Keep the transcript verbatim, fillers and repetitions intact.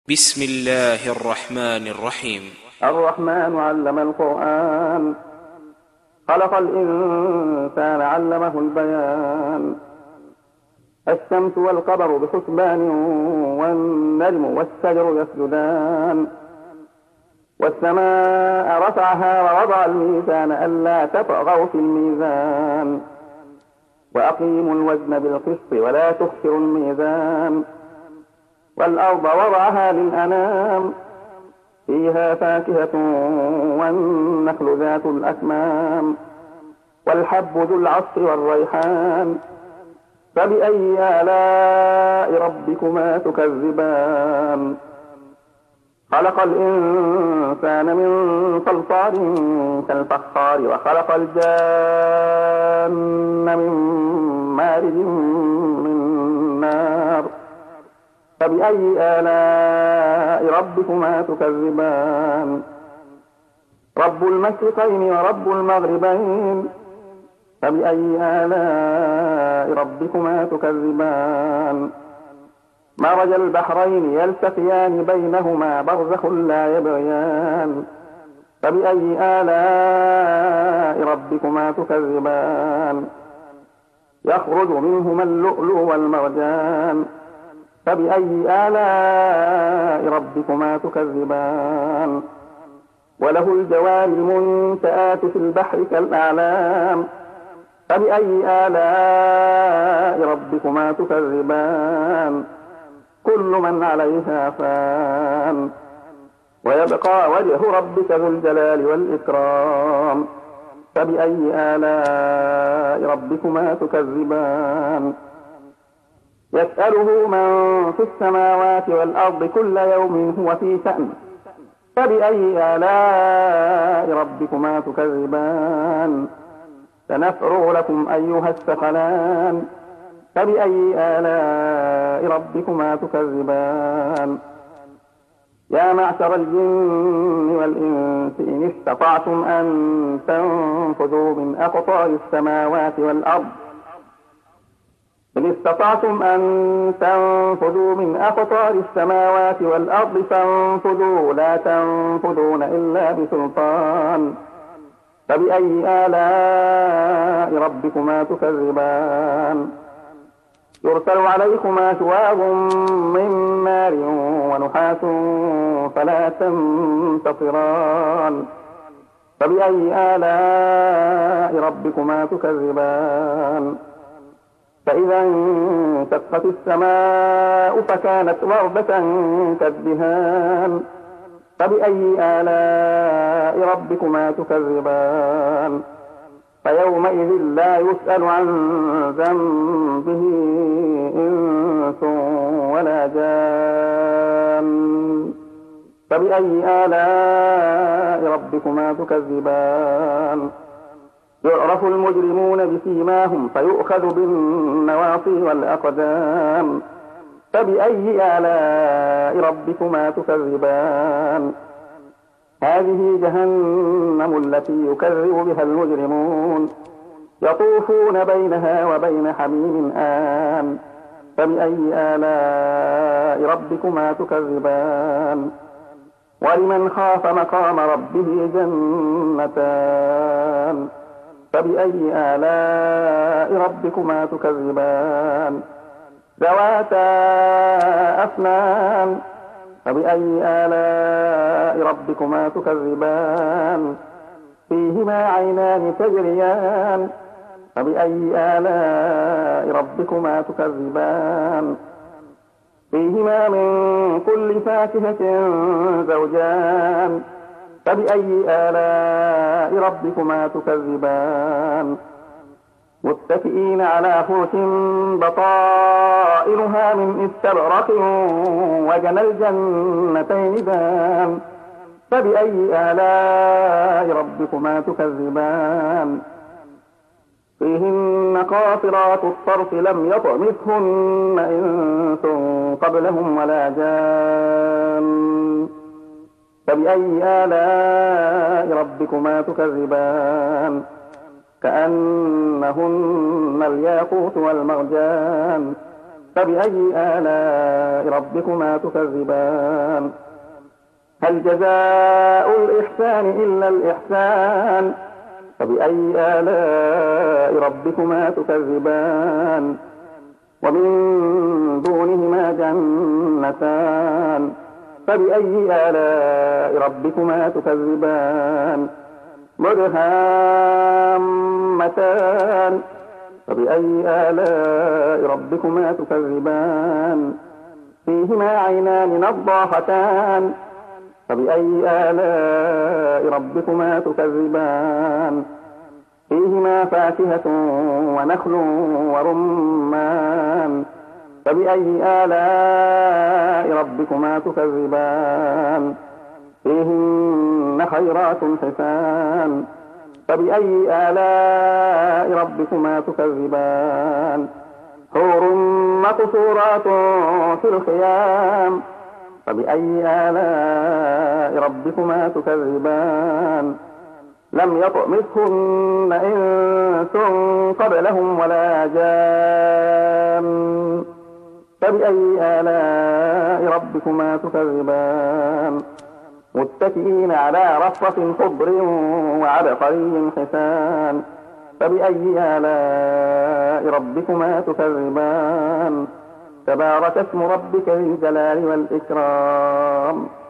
بسم الله الرحمن الرحيم. الرحمن علم القرآن، خلق الإنسان علمه البيان. الشمس والقمر بحسبان، والنجم والشجر يسجدان. والسماء رفعها ووضع الميزان ألا تطغوا في الميزان. وأقيموا الوزن بالقسط ولا تخسروا الميزان. والأرض وضعها للأنام، فيها فاكهة والنخل ذات الأكمام. والحب ذو العصف والريحان، فبأي آلاء ربكما تكذبان. خلق الإنسان من صلصال كالفخار، وخلق الجان من مارج من نار. فبأي آلاء ربكما تكذبان. رب المشرقين ورب المغربين، فبأي آلاء ربكما تكذبان. مرج البحرين يلتقيان بينهما برزخ لا يبغيان. فبأي آلاء ربكما تكذبان. يخرج منهما اللؤلؤ والمرجان، فبأي آلاء ربكما تكذبان. وله الجوار المنشآت في البحر كالأعلام، فبأي آلاء ربكما تكذبان. كل من عليها فان، ويبقى وجه ربك ذو الجلال والإكرام. فبأي آلاء ربكما تكذبان. يسأله من في السماوات والأرض كل يوم هو في شأن. فبأي آلاء ربكما تكذبان. سنفرغ لكم أيها الثقلان. فبأي آلاء ربكما تكذبان. يا معشر الجن والإنس إن استطعتم أن تنفذوا من أقطار السماوات والأرض إن استطعتم أن تنفذوا من أقطار السماوات والأرض فانفذوا لا تنفذون إلا بسلطان. فبأي آلاء ربكما تكذبان. يرسل عليكما شواظ من نار ونحاس فلا تنتصران. فبأي آلاء ربكما تكذبان. فإذا انشقت السماء فكانت وردة كالدهان. فبأي آلاء ربكما تكذبان. فيومئذ لا يسأل عن ذنبه إنس ولا جان. فبأي آلاء ربكما تكذبان. يعرف المجرمون بسيماهم فيؤخذ بالنواصي والأقدام. فبأي آلاء ربكما تكذبان. هذه جهنم التي يكذب بها المجرمون، يطوفون بينها وبين حميم آن. فبأي آلاء ربكما تكذبان. ولمن خاف مقام ربه جنتان. فبأي آلاء ربكما تكذبان. ذواتا أفنان. فبأي آلاء ربكما تكذبان. فيهما عينان تجريان. فبأي آلاء ربكما تكذبان. فيهما من كل فاكهة زوجان. فبأي آلاء ربكما تكذبان. متكئين على فرش بطائنها من استبرق وجنى الجنتين دان. فبأي آلاء ربكما تكذبان. فيهن قاصرات الطرف لم يطمثهن إنس قبلهم ولا جان. فبأي آلاء ربكما تكذبان. كأنهن الياقوت والمرجان. فبأي آلاء ربكما تكذبان هل جزاء الإحسان إلا الإحسان فبأي آلاء ربكما تكذبان ومن دونهما جنتان فبأي آلاء ربكما تكذبان مدهامتان فبأي آلاء ربكما تكذبان فيهما عينان نضاختان فبأي آلاء ربكما تكذبان فيهما فاكهة ونخل ورمان فبأي آلاء ربكما تكذبان فيهن خيرات حسان فبأي آلاء ربكما تكذبان حور مقصورات في الخيام فبأي آلاء ربكما تكذبان لم يطمثهن إنس قبلهم ولا جان فبأي آلاء ربكما تكذبان متكئين على رفرف خضر وعبقري حسان فبأي آلاء ربكما تكذبان تبارك اسم ربك ذي الجلال والإكرام